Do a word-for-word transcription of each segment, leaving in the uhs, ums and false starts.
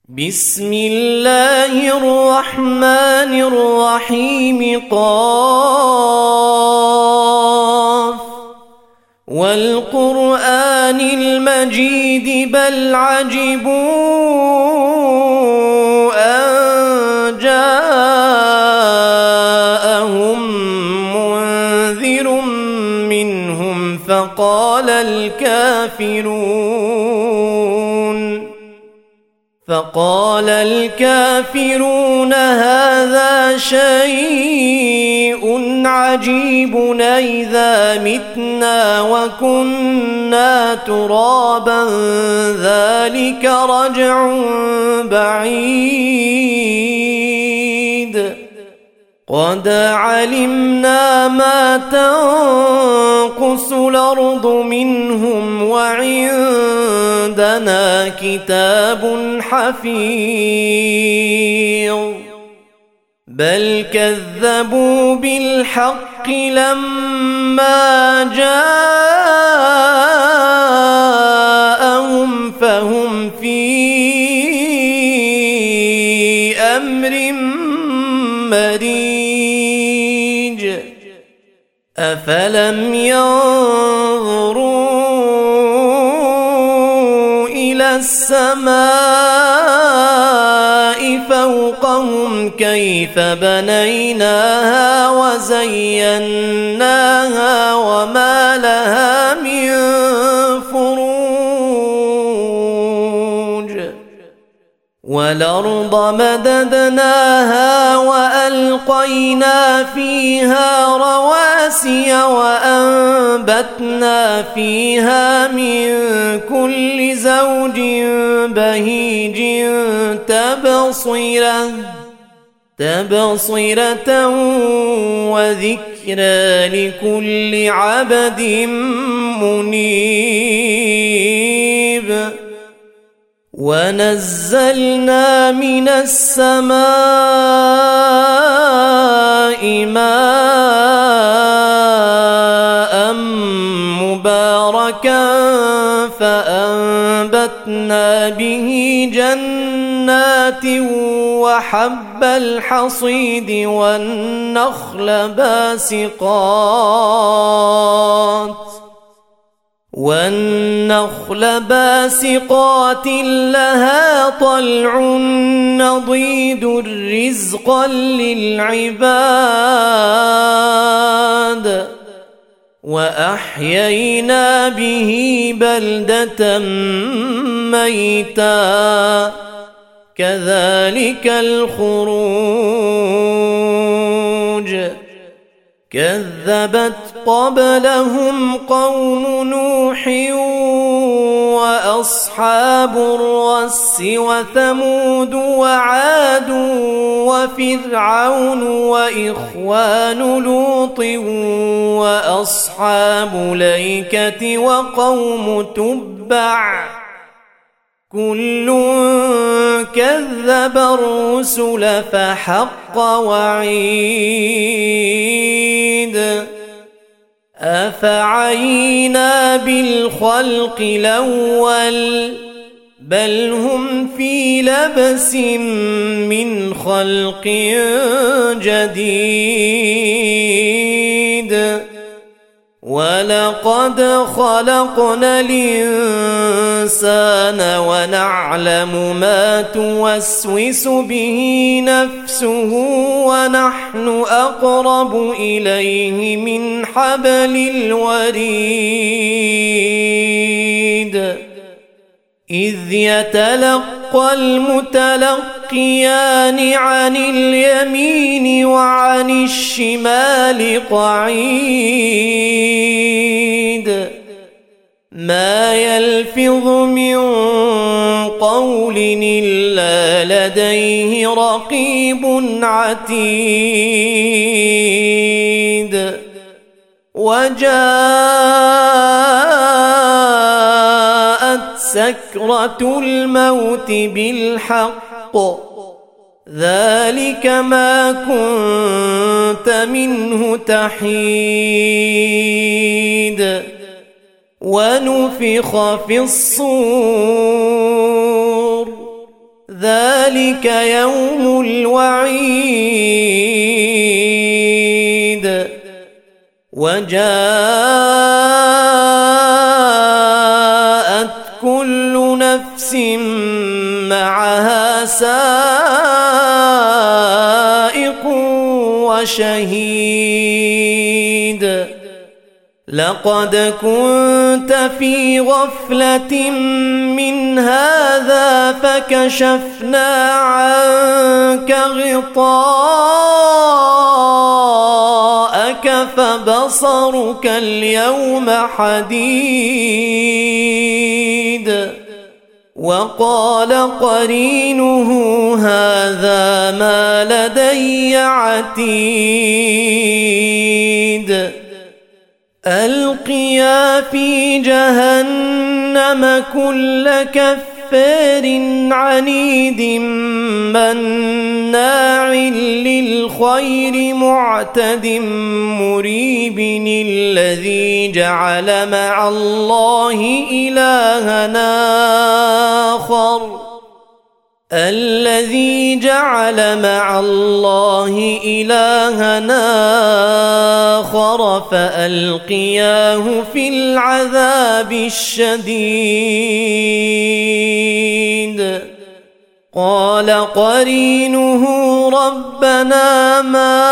بسم الله الرحمن الرحيم. قاف والقرآن المجيد بل عجبوا أن جاءهم منذر منهم فقال الكافرون فقال الكافرون هذا شيء عجيب أإذا متنا وكنا ترابا ذلك رجع بعيد قد علمنا ما تنقص الأرض منهم وعندنا كتاب حفيظ بل كذبوا بالحق لما جاءهم فهم في أمر مريج أفلم ينظروا إلى السماء فوقهم كيف بنيناها وزيناها وما لها من فروج والأرض مددناها وألقينا فيها رواسي وأنبتنا فيها من كل زوج بهيج تبصرة تبصرة وذكرى لكل عبد منيب ونزلنا من السماء ماء مباركا فأنبتنا به جنات وحب الحصيد والنخل باسقات والنخل باسقات لها طلع نضيد رزقا للعباد وأحيينا به بلدة ميتا كذلك الخروج كذبت قبلهم قوم نوح وأصحاب الرس وثمود وعاد وفرعون وإخوان لوط وأصحاب الأيكة وقوم تبع كل كذب الرسل فحق وعيد أفعينا بالخلق الأول بل هم في لبس من خلق جديد ولقد خلقنا الإنسان ونعلم ما توسوس به نفسه ونحن أقرب إليه من حبل الوريد إذ يتلقى المتلقيان عن اليمين وعن الشمال قعيد ما يلفظ من قول إلا لديه رقيب عتيد وجاءت سكرة الموت بالحق ذلك ما كنت منه تحيد ونفخ في الصور ذلك يوم الوعيد وجاءت كل نفس معها سائق وشهيد لقد كنت في غفلة من هذا فكشفنا عنك غطاءك فبصرك اليوم حديد وقال قرينه هذا ما لدي عتيد ألقيا في جهنم كل كفار عنيد مناع للخير معتد مريب الذي جعل مع الله إلهًا آخر الذي جعل مع الله إلهًا آخر فألقياه في العذاب الشديد قال قرينه ربنا ما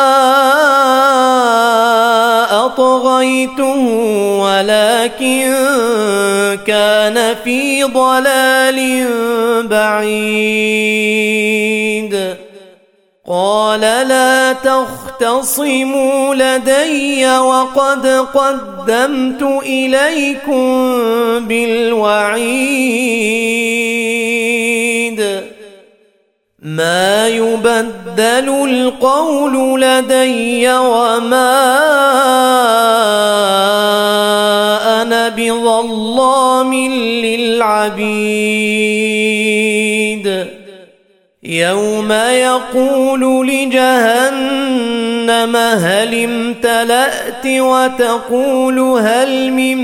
أطغيته ولكن كان في ضلال بعيد قال لا تختصموا لدي وقد قدمت إليكم بالوعيد ما يبدل القول لدي وما أنا بظلام للعبيد يوم يقول لجهنم هل امتلأت وتقول هل من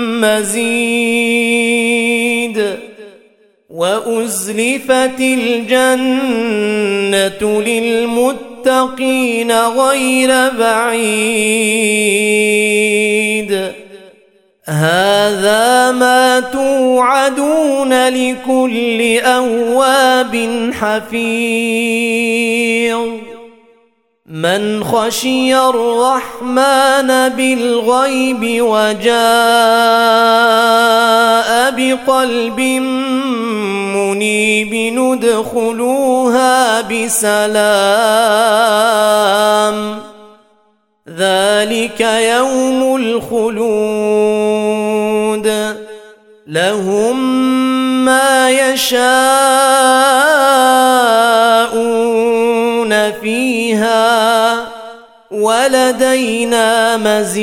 مزيد وأزلفت الجنة للمتقين غير بعيد هذا ما توعدون لكل أواب حفيظ من خشي الرحمن بالغيب وجاء بقلب منيب ندخلوها بسلام ذلك يوم الخلود لهم ما يشاءون فيها ولدينا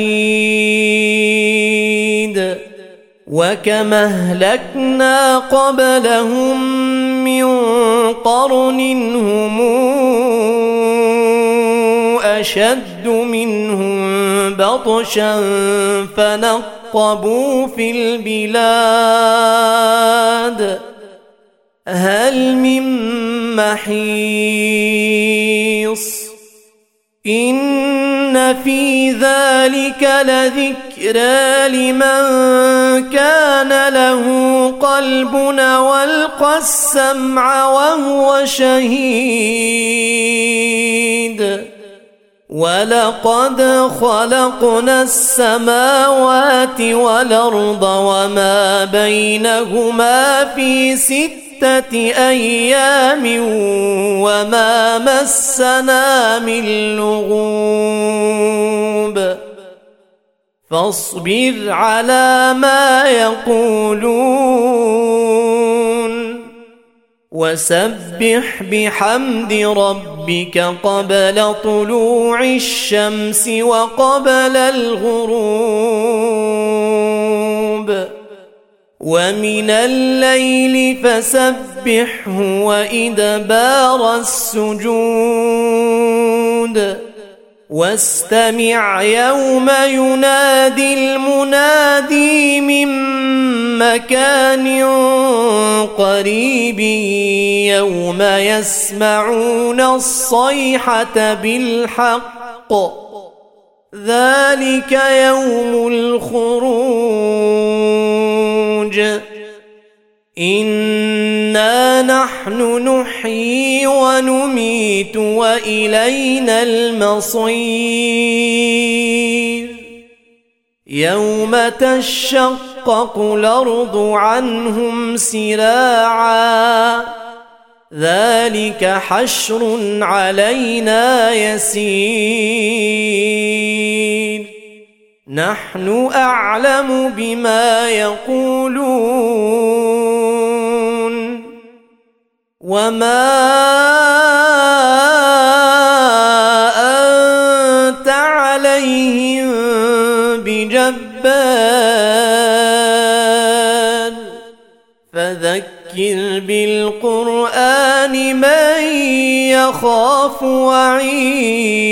مزيد وكما أهلكنا قبلهم من قرن هم أشد منهم بطشا فنقبوا في البلاد هل من محيص إن في ذلك لذكرى لمن كان له قلب والقى السمع وهو شهيد ولقد خلقنا السماوات والأرض وما بينهما في ستة أيام وما مسنا من لغوب فاصبر على ما يقولون وسبح بحمد ربك قبل طلوع الشمس وقبل الغروب ومن الليل فسبحه وإدبار السجود واستمع يوم ينادي المنادي من مكان قريب يوم يسمعون الصيحة بالحق ذلك يوم الخروج إنا نحن نحيي ونميت وإلينا المصير يوم تشقق الأرض عنهم سراعا ذلك حشر علينا يسير نحن أعلم بما يقولون وما أنت عليهم بجبار فذكر بالقرآن من يخاف وعيد